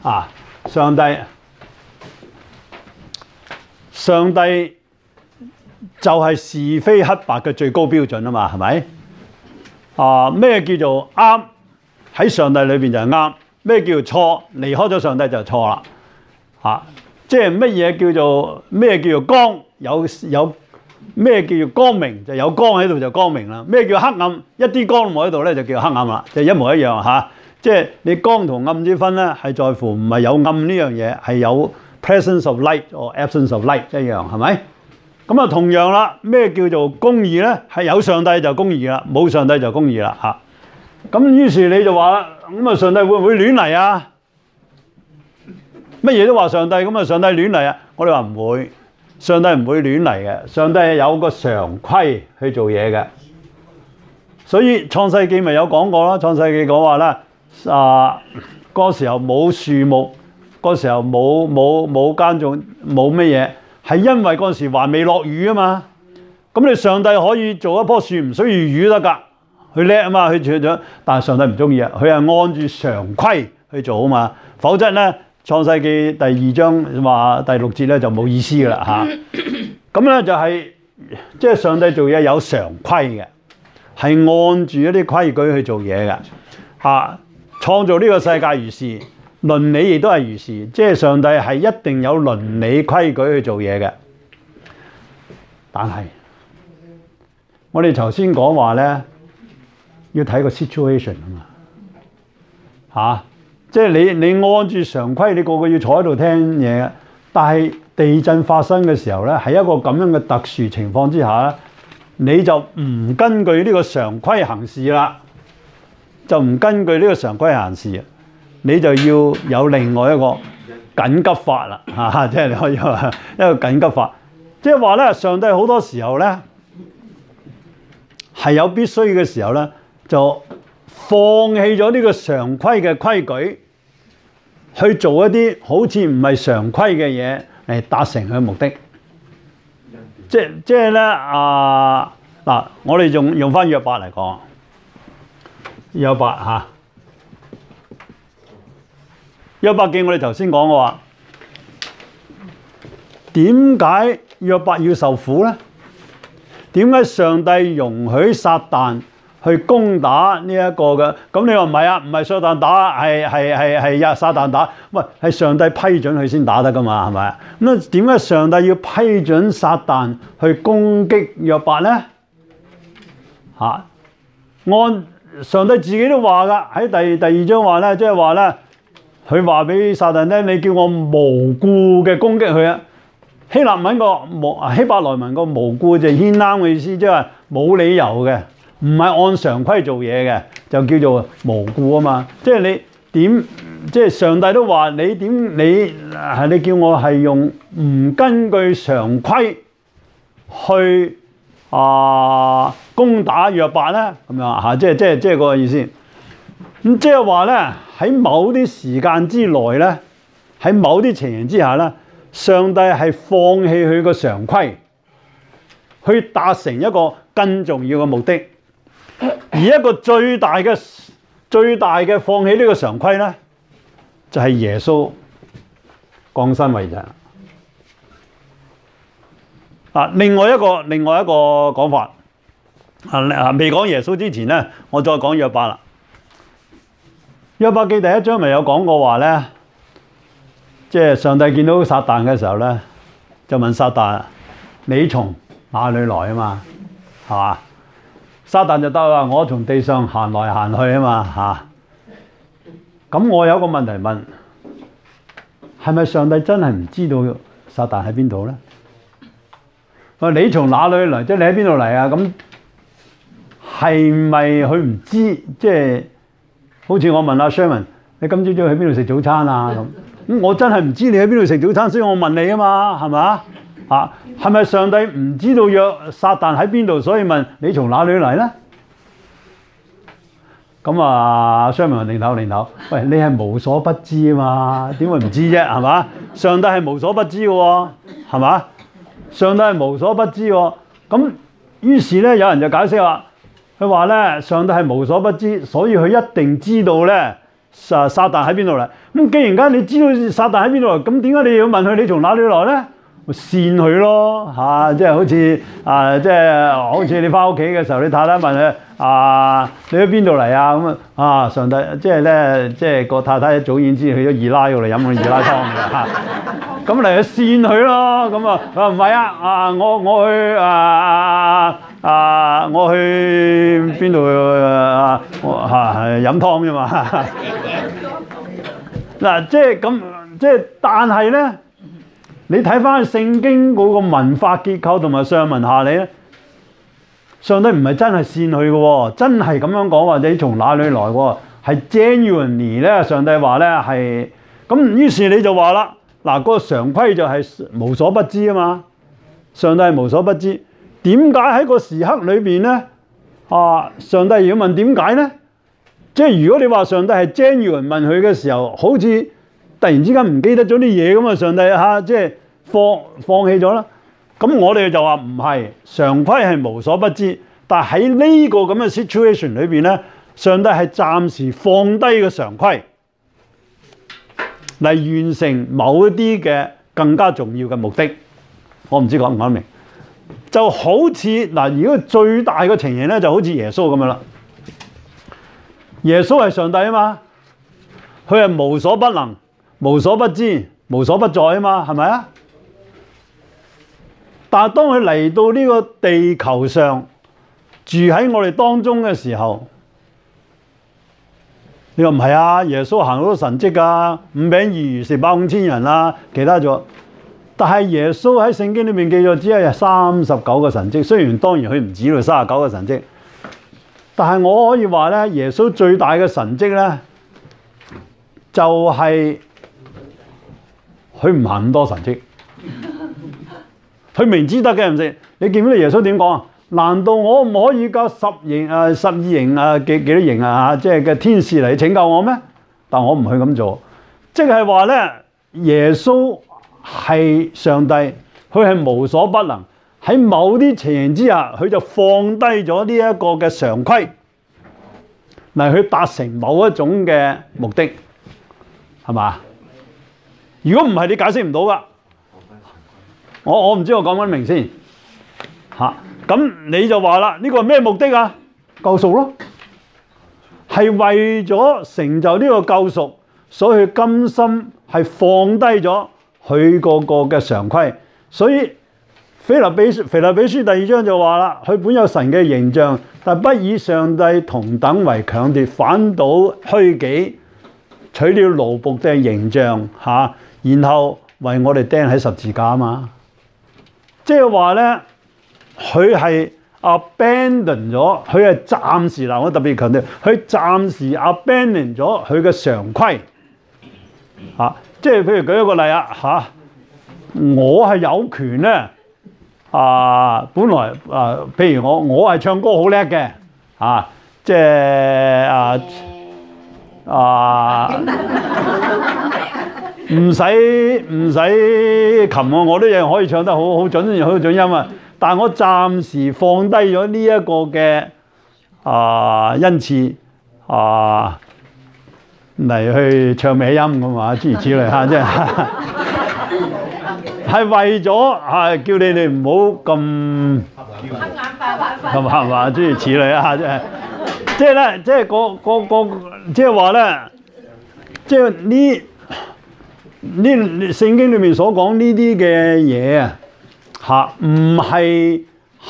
就係是非黑白嘅最高標準啊嘛，係咪？咩叫做啱？喺上帝裏邊就係啱。咩叫做錯？離開咗上帝就錯啦。即係乜嘢叫做光？有咩叫做光明？就有光喺度就光明啦。咩叫黑暗？一啲光都冇喺度咧，就叫黑暗啦。就一模一樣嚇。即係你光同暗之分咧，係在乎唔係有暗呢樣嘢，係有 presence of light or absence of light 一樣，係咪？咁同樣啦，咩叫做公義咧？係有上帝就公義啦，冇上帝就公義啦嚇。咁於是你就話啦，咁上帝會唔會亂嚟啊？乜嘢都話上帝，咁上帝亂嚟啊？我哋話唔會，上帝唔會亂嚟嘅。上帝係有個常規去做嘢嘅。所以創世記咪有講過啦，創世記講話啦，嗰時候冇樹木，嗰時候冇耕種，冇乜嘢，係因為嗰時還未落雨啊嘛。咁你上帝可以做一棵樹唔需要雨得㗎，佢叻啊嘛，佢做咗，但係上帝唔中意啊，佢係按住常規去做啊嘛，否則咧創世記第2章話第6節咧就冇意思㗎啦嚇。咁咧就係即係上帝做嘢有常規嘅，係按住一啲規矩去做嘢嘅嚇。創造呢個世界如是，倫理亦都係如是，即係上帝係一定有倫理規矩去做嘢嘅。但係我哋頭先講話咧，要睇個 situation 啊嘛，即係你按住常規，你個個要坐喺度聽嘢，但係地震發生嘅時候咧，喺一個咁樣嘅特殊情況之下咧，你就唔根據呢個常規行事啦，就唔根據呢個常規行事，你就要有另外一個緊急法啦，即係你可以話一個緊急法，即係話咧，上帝好多時候咧係有必須嘅時候咧，就放棄咗呢個常規嘅規矩，去做一啲好似唔係常規嘅嘢嚟達成佢嘅目的。即係咧嗱，我哋用翻約伯嚟講，約伯嚇，約伯記我哋頭先講嘅話，點解約伯要受苦咧？點解上帝容許撒旦去攻打呢一個嘅？咁你話唔係啊？唔係撒旦打，係撒旦打。喂，係上帝批准佢先打得噶嘛？係咪？咁點解上帝要批准撒旦去攻擊約伯咧？按上帝自己都話噶，喺第2章話咧，即係話咧，佢話俾撒旦聽，你叫我無故嘅攻擊佢啊！希伯來文個無故就係牽啱嘅意思，即係話冇理由嘅，唔係按常規做嘢嘅，就叫做無故啊嘛。即係你點，即係上帝都話你點，你叫我係用唔根據常規去攻打約伯咧，咁樣嚇，即係個意思。咁即係話咧，喺某啲時間之內咧，喺某啲情形之下咧，上帝係放棄佢個常規，去達成一個更重要嘅目的。而一個最大嘅放棄呢個常規咧，就係耶穌降生為人。另外一個講法，未講耶穌之前咧，我再講約伯啦。約伯記第1章咪有講過話咧，即係上帝見到撒旦嘅時候咧，就問撒旦：你從哪裏來啊嘛？係嘛？撒旦就得啦，我從地上行來行去啊嘛嚇。咁我有個問題問：係咪上帝真係唔知道撒旦喺邊度咧？你從哪裏嚟？即係你喺邊度嚟啊？咁係咪佢唔知？即係好似我問阿 Sherman， 你今朝早去邊度食早餐啊？咁我真係唔知你喺邊度食早餐，所以我問你啊嘛，係咪？係咪上帝唔知道撒旦喺邊度，所以問你從哪裏嚟咧？ 咁啊，雙明擰頭，喂，你係無所不知啊嘛，點會唔知啫？係嘛？上帝係無所不知嘅喎，係嘛？上帝係無所不知喎。咁於是咧，有人就解釋話，佢話咧，上帝係無所不知，所以佢一定知道咧，撒旦喺邊度嚟。咁既然間你知道撒旦喺邊度嚟，咁點解你要問佢你從哪裏來咧？扇佢咯嚇，即係好似即係好似你翻屋企嘅時候，你太太問佢你喺邊度嚟啊？咁上帝即係咧，即係個太太一早已經知去咗二奶度嚟飲個二奶湯嘅嚇，咁嚟去扇佢咯。咁啊，佢話唔係啊，我去邊度飲湯啫嘛。嗱，即係咁，即係但係咧。你睇翻聖經嗰個文化結構同埋上文下理咧，上帝唔係真係扇佢嘅喎，真係咁樣講或者你從哪裏來喎，係 genuinely 咧，上帝話咧係咁，於是你就話啦，嗱，嗰個常規就係無所不知啊嘛，上帝係無所不知，點解喺個時刻裏邊咧上帝要問點解咧？即係如果你話上帝係 genuine 問佢嘅時候，好似突然之間唔記得咗啲嘢咁啊！上帝即係放棄咗啦。咁我哋就話唔係，常規係無所不知，但係喺呢個咁嘅 situation 裏邊咧，上帝係暫時放低個常規嚟完成某一啲嘅更加重要嘅目的。我唔知講唔講得明？就好似嗱，如果最大嘅情形咧，就好似耶穌咁樣啦。耶穌係上帝啊嘛，佢係無所不能。無所不知、無所不在啊嘛，係咪啊？但係當佢嚟到呢個地球上住喺我哋當中嘅時候，你話唔係啊？耶穌行好多神蹟啊，5餅2魚食飽5000人啊，其他咗。但係耶穌喺聖經裏面記咗只係39個神蹟，雖然當然佢唔止到39個神蹟，但係我可以話咧，耶穌最大嘅神蹟咧，就係佢唔行咁多神蹟，佢明知得嘅唔食。你見唔見到耶穌點講啊？難道我唔可以教12營幾多營即係嘅天使嚟拯救我咩？但我唔去咁做，即係話咧，耶穌係上帝，佢係無所不能。喺某啲情形之下，佢就放低咗呢一個嘅常規嚟去達成某一種嘅目的，係嘛？如果唔係，你解釋唔到噶。我唔知我講緊明先嚇。咁你就話啦，呢個係咩目的啊？救贖咯，係為咗成就呢個救贖，所以佢甘心係放低咗佢個嘅常規。所以腓立比書第2章就話啦，佢本有神嘅形象，但不以上帝同等為強奪，反倒虛己，取了奴僕嘅形象嚇。然後為我哋釘喺十字架啊嘛，即係話咧，佢係 abandon 咗，佢係暫時嗱，我特別強調，佢暫時 abandon 咗佢嘅常規嚇，即係譬如舉一個例我係有權咧本來譬如我係唱歌好叻嘅即係唔使琴我都一樣可以唱得好準音啊！但係我暫時放低咗呢一個嘅恩賜嚟去唱美音咁啊，諸如此類嚇，即係為咗叫你哋唔好咁係嘛，諸如此類啊，即係咧，即係即係話咧，即係呢聖經裏面所講呢啲嘅嘢唔係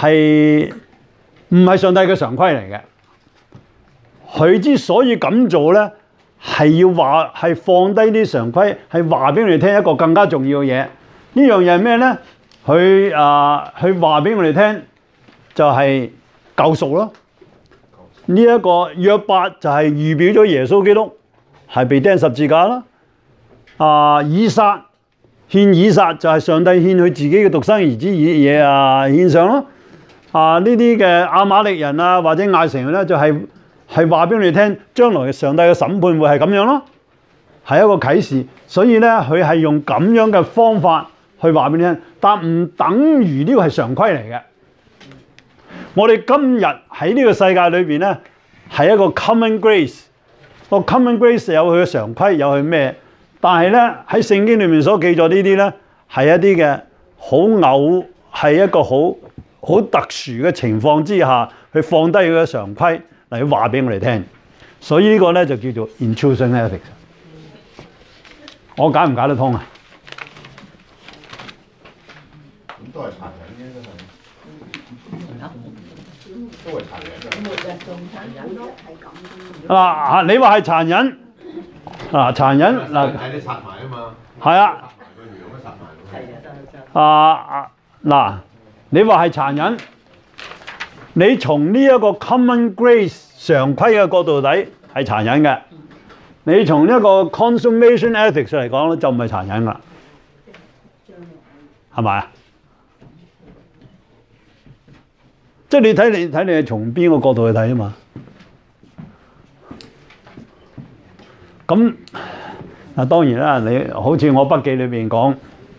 上帝嘅常規嚟嘅。佢之所以咁做咧，係要話係放低啲常規，係話俾我哋聽一個更加重要嘅嘢。呢樣嘢係咩咧？佢話俾我哋聽就係救贖咯。呢一個約伯就係預表咗耶穌基督係被釘十字架啦。以撒就係上帝獻佢自己嘅獨生兒子獻上咯。呢啲嘅亞瑪力人或者艾城咧就係係話俾你聽，將來上帝嘅審判會係咁樣咯，係一個啟示。所以咧，佢係用咁樣嘅方法去話俾你聽，但唔等於呢個係常規嚟嘅。我哋今日喺呢個世界裏邊咧，係一個 common grace。個 common grace 有佢嘅常規，有佢咩？但係咧喺聖經裏面所記載呢啲咧，係一啲嘅係一個好特殊嘅情況之下，去放低佢嘅常規嚟話俾我哋聽。所以呢個咧就叫做 intrusion ethics。我解唔解得通啊？ 咁都係殘忍嘅，真係。都係殘忍嘅。 你話係殘忍殘忍嗱， 睇你殺埋啊嘛。 係啊。 個樣都殺埋。 你話係殘忍，你從呢一個 common grace 常規嘅角度睇係殘忍嘅。你從一個 consummation ethics 嚟講咧，就唔係殘忍啦，係咪啊？即係你睇你係從邊個角度去睇啊嘛？咁當然啦，你好似我筆記裏邊講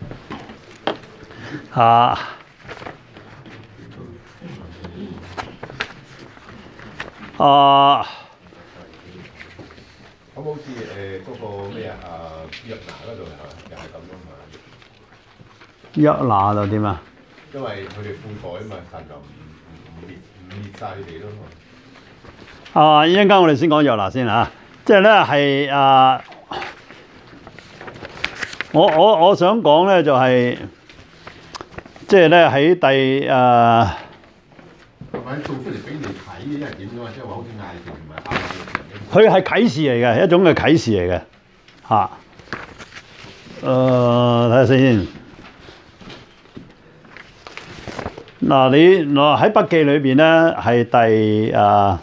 咁好似嗰個咩約拿嗰度又係咁樣嘛？ 約拿就點啊？ 因為佢哋悔改啊嘛，神就唔滅曬佢哋咯。 一陣間我哋先講約拿先嚇，即係咧係我想講咧就係即係咧喺第係咪做出嚟俾你睇嘅？因為點樣啊？即係話好似嗌佢唔係啱嘅。 佢係啟示嚟嘅，一種嘅啟示嚟嘅嚇。睇下先。你喺筆記裏邊咧係第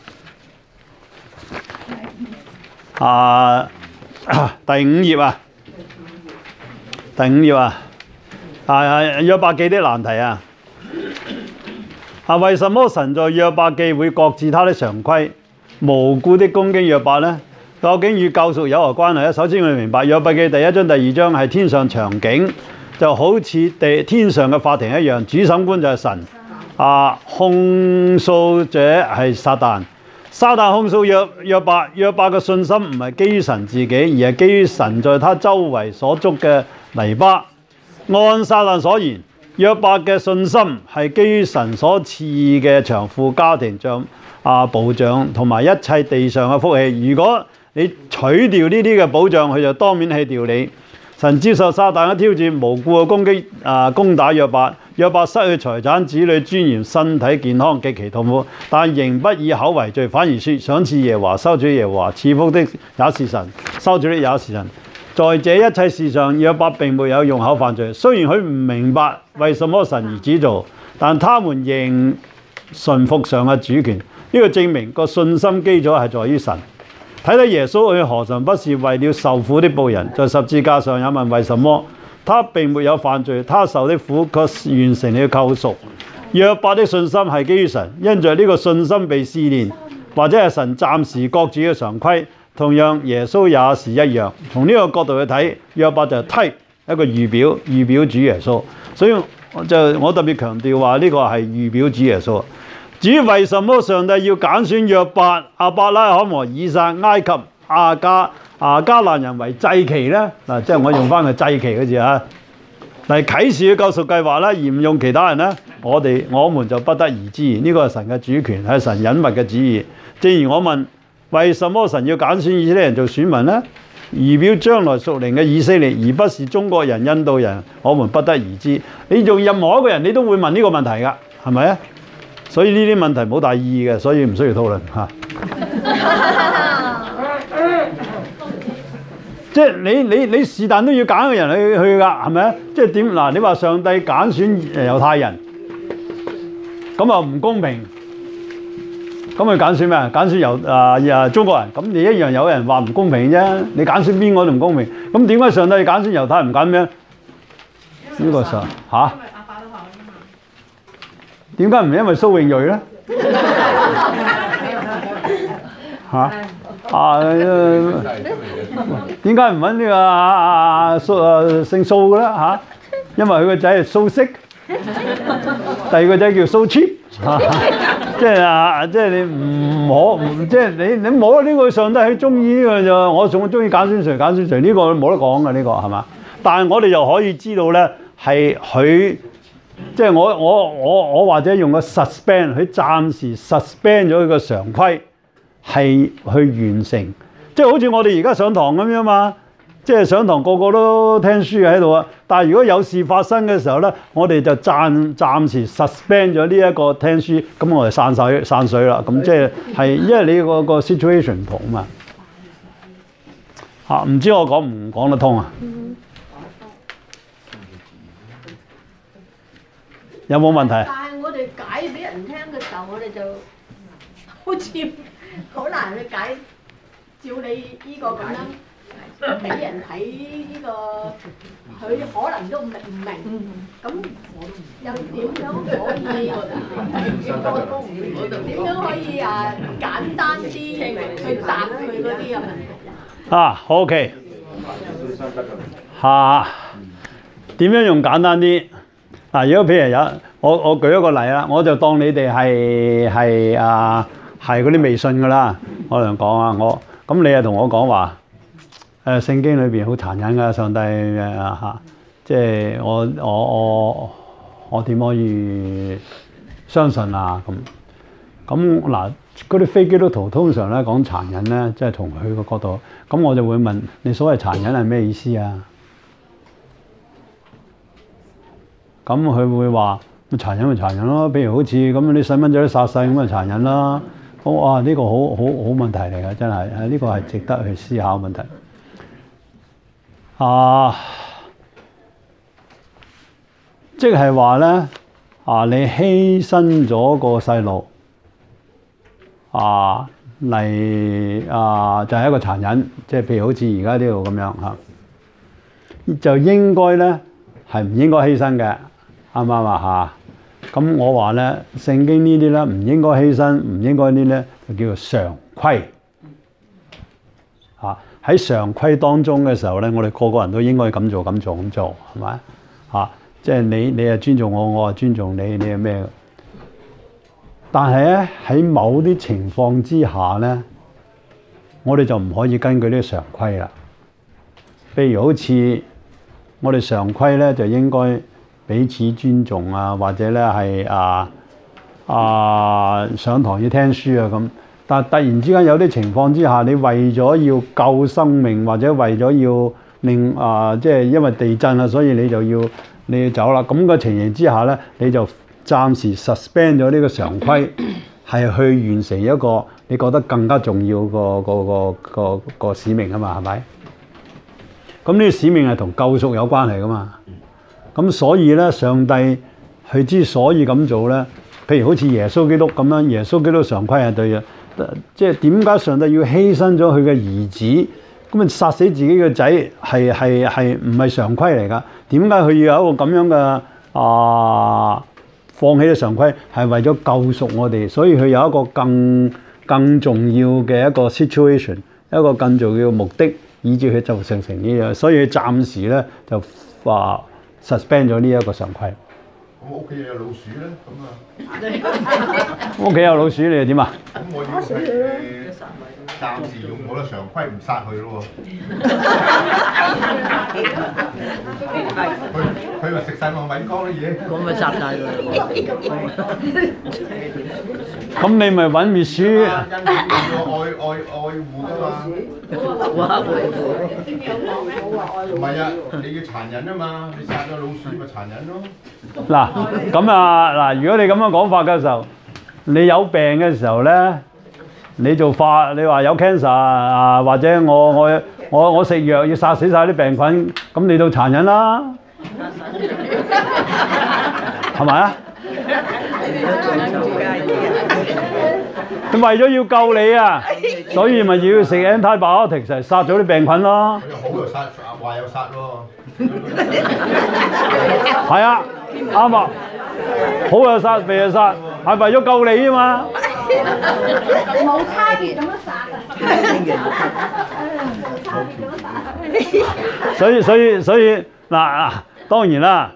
5頁啊，第5頁啊，約伯記的難題啊。為什麼神在約伯記會擱置他的常規，無故的攻擊約伯呢？究竟與救贖有何關係呢？首先我哋明白約伯記第1章第2章係天上場景，就好似天上嘅法庭一樣，主審官就係神，控訴者係撒旦。撒旦控訴約伯，約伯嘅信心唔係基於神自己，而係基於神在他周圍所築嘅籬笆。按撒旦所言，約伯嘅信心係基於神所賜嘅長富家庭、保障同埋一切地上嘅福氣。如果你取掉呢啲嘅保障，佢就當面棄掉你。神接受撒旦嘅挑戰，無故嘅攻擊攻打約伯。約伯失去財產、子女尊嚴、身體健康，極其痛苦，但仍不以口為罪，反而說賞賜耶和華，收取耶和華，賜福的也是神，收取的也是神。在這一切事上，約伯並沒有用口犯罪。雖然佢唔明白為什麼神如此做，但他們仍順服上嘅主權。呢個證明個信心基礎係在於神。睇睇耶穌，佢何嘗不是為了受苦的報人，在十字架上也問為什麼？他並沒有犯罪，他受的苦卻完成了救贖。約伯的信心係基於神，因着呢個信心被試煉，或者係神暫時擱置嘅常規。同樣耶穌也是一樣。從呢個角度去睇，約伯就係一個預表主耶穌。所以我特別強調話呢個係預表主耶穌。至於為什麼上帝要揀選約伯、亞伯拉罕和以撒、埃及、迦南人為祭旗呢？即係我用翻個祭旗嘅字嚇，嚟啟示嘅救贖計劃呢，而唔用其他人呢，我們就不得而知。呢個係神嘅主權，係神隱密嘅旨意。正如我問，為什麼神要揀選以色列人做選民呢？預表將來屬靈嘅以色列，而不是中國人、印度人，我們不得而知。你用任何一個人，你都會問呢個問題㗎，係咪啊？所以呢啲問題冇大意義嘅，所以唔需要討論嚇。即係你是但都要揀一個人去㗎，係咪啊？即係點嗱？你話上帝揀選猶太人，咁啊唔公平。咁佢揀選咩啊？揀選中國人，咁你一樣有人話唔公平啫。你揀選邊個都唔公平。咁點解上帝揀選猶太人唔揀咩？呢個神嚇？點解唔係因為蘇永瑞咧？ 嚇點解唔揾呢個姓蘇嘅咧嚇？因為佢個仔係蘇軾，第二個仔叫蘇 cheap， 即係你唔可，即係你冇呢個上帝係中意呢個就，我仲中意簡宣垂呢個冇得講嘅呢個係嘛？但係我哋又可以知道咧，係佢即係我或者用個 suspend， 佢暫時 suspend 咗佢個常規，係去完成，即係好似我哋而家上堂咁樣嘛。即係上堂個個都聽書喺度啊！但係如果有事發生嘅時候咧，我哋就暫時 suspend 咗呢一個聽書，咁我哋散水啦。咁即係因為你個 situation 唔同啊嘛。嚇，唔知我講唔講得通啊？有冇問題？ 但係我哋解俾人聽嘅時候，我哋就好似好難去解，照你呢個咁樣。俾人睇呢個，佢可能都唔明，咁又點樣可以簡單啲去答佢嗰啲嘅問題？ 啊 ，OK， 點樣用簡單啲？嗱，如果譬如有我舉一個例啦，我就當你哋係嗰啲微信㗎啦，我同講啊，咁你又同我講話。聖經裏邊好殘忍㗎，上帝即係我點可以相信啊？咁嗱，嗰啲非基督徒通常咧講殘忍咧，即係從佢個角度，咁我就會問你所謂殘忍係咩意思啊？咁佢會話殘忍咪殘忍咯，譬如好似咁啲細蚊仔都殺細咁咪殘忍啦。哇！呢個好問題嚟㗎，真係呢個係值得去思考問題。即係話咧，你犧牲咗個細路，嚟就係一個殘忍，即係譬如好似而家呢度咁樣嚇，就應該咧係唔應該犧牲嘅，啱唔啱啊嚇？咁我話咧，聖經呢啲咧唔應該犧牲，唔應該呢啲咧就叫做常規。喺常規當中嘅時候咧，我哋個個人都應該咁做，係咪？即係你係尊重我，我係尊重你，你係咩？但係咧喺某啲情況之下咧，我哋就唔可以根據呢個常規啦。譬如好似我哋常規咧，就應該彼此尊重啊，或者咧係上堂要聽書啊咁。但係突然之間有啲情況之下，你為咗要救生命，或者為咗要令即係因為地震啊，所以你要走啦。咁嘅情形之下咧，你就暫時 suspend 咗呢個常規，係去完成一個你覺得更加重要個使命啊嘛，係咪？咁呢個使命係同救贖有關係噶嘛。咁所以咧，上帝佢之所以咁做咧，譬如好似耶穌基督咁樣，耶穌基督常規係對嘅。即係點解上帝要犧牲咗佢嘅兒子，咁啊殺死自己嘅仔係唔係常規嚟㗎？點解佢要有一個咁樣嘅放棄咗常規，係為咗救贖我哋，所以佢有一個更重要嘅一個 situation， 一個更重要嘅目的，以致佢就成呢樣，所以佢暫時咧就suspend 咗呢一個常規。 咁屋企有老鼠咧，咁屋企有老鼠，你又點啊？ 咁我要佢暫時用我嘅常規唔殺佢咯喎。佢話食晒我米缸啲嘢， 咁咪殺晒佢。 咁你咪揾滅鼠。 因為愛護㗎嘛。唔係啊，你要殘忍啊嘛，你殺咗老鼠咪殘忍咯。 嗱，咁如果你咁樣講法嘅時候，你有病嘅時候咧，你話有 cancer 或者我食藥要殺死晒啲病菌，咁你都殘忍啦，係咪啊？佢為咗要救你啊，所以咪要食 antibiotics 殺咗啲病菌咯。 好又殺，壞又殺喎。 係啊，啱啊，好又殺，肥又殺，係為咗救你啊嘛。 冇差別咁樣殺㗎，冇差別咁樣殺。 所以嗱，當然啦，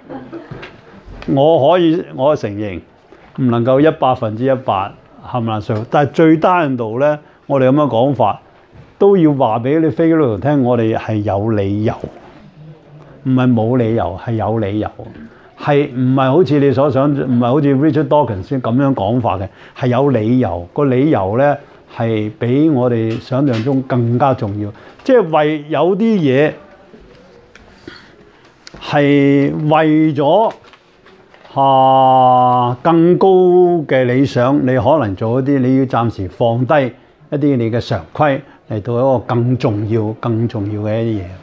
我承認唔能夠100%冚唪唥上，但係最低限度咧，我哋咁樣講法都要話俾啲非基督徒聽，我哋係有理由，唔係冇理由，係有理由。係唔係好似你所想，唔係好似 Richard Dawkins 先咁樣講法嘅，係有理由。個理由咧係比我哋想象中更加重要。即係為有啲嘢係為咗更高嘅理想，你可能做一啲你要暫時放低一啲你嘅常規嚟到一個更重要嘅一啲嘢，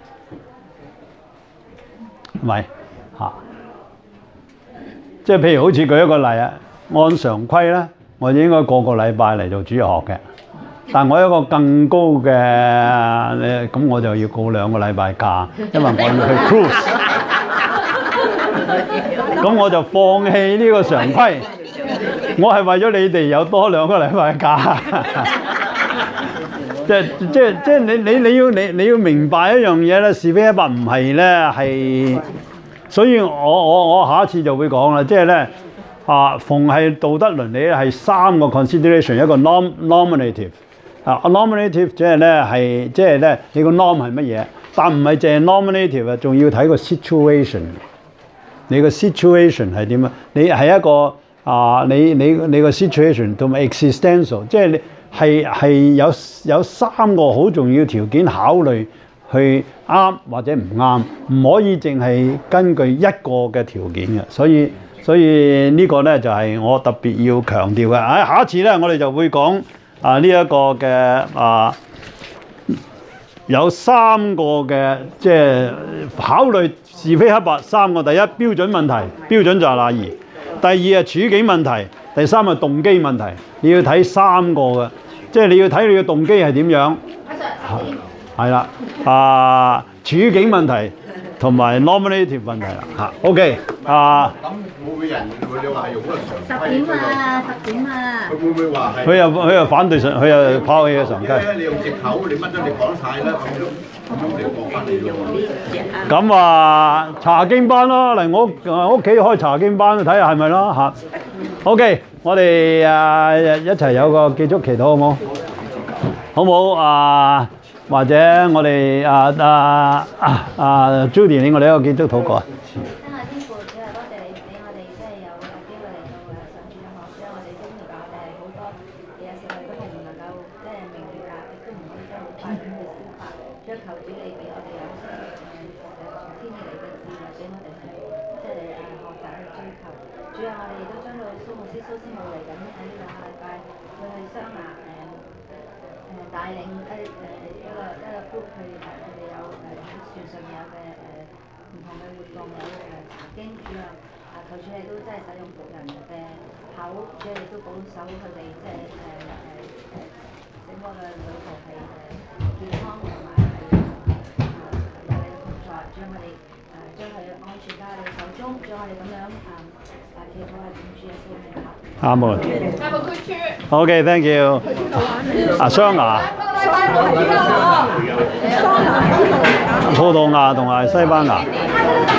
係咪嚇？即係譬如好似舉一個例啊，按常規咧，我應該個禮拜嚟做主日學嘅，但我一個更高嘅咁我就要告2個禮拜假，因為我要去 cruise， 咁我就放棄呢個常規，我係為咗你哋有多2個禮拜假。即係你要明白一樣嘢咧，是非一百唔係咧係。所以我下一次就會講啦，即係咧逢係道德倫理咧係3個 consideration， 一個 nominative nominative 即係咧係即係咧你個 norm 係乜嘢，但唔係淨係 nominative 啊，仲要睇個 situation， 你個 situation 係點啊？你係一個你個 situation 同埋 existential， 即係你係有3個好重要條件考慮。去啱或者唔啱，唔可以淨係根據一個嘅條件嘅，所以呢個咧就係我特別要強調嘅。下一次咧，我哋就會講呢一個嘅有3個嘅即係考慮是非黑白3個。第一標準問題，標準就係哪兒；第二係處境問題；第三係動機問題。你要睇3個嘅，即係你要睇你嘅動機係點樣。係啦，處境問題同埋 nominative 問題啦嚇。OK 咁會唔會人你話係用嗰個常規？ 10點啊！ 佢會唔會話係？ 佢又反對佢又拋棄嘅常規。 你用藉口，你乜都你講晒啦，咁樣嚟駁翻你咯。 咁查經班咯，嚟我屋企開查經班睇下係咪咯嚇。OK， 我哋一齊有個結束祈禱好冇？好冇或者我哋Judy， 你我哋一個結束禱告啊！ 真係天父，主啊，多謝你俾我哋即係有機會嚟到上主日學，因為我哋都明白我哋係好多嘢時候都係唔能夠即係明瞭㗎，亦都唔可以即係好快咁去消化。主啊，求主你俾我哋有從天而嚟嘅智慧，俾我哋去即係學習去追求。主啊，我哋亦都將到蘇牧師母嚟緊喺呢2個禮拜會去雙亞帶領一個 group 佢哋有喺船上面有嘅唔同嘅活動，有查經。主啊，求主你都真係使用僕人嘅口，主你都保守佢哋即係整個嘅旅途係健康同埋係有你嘅同在。主啊，我哋將佢安全交喺你手中。主啊，我哋咁樣祈禱係奉主耶穌嘅名。 阿門。OK，thank you。雙牙、葡萄牙同埋西班牙。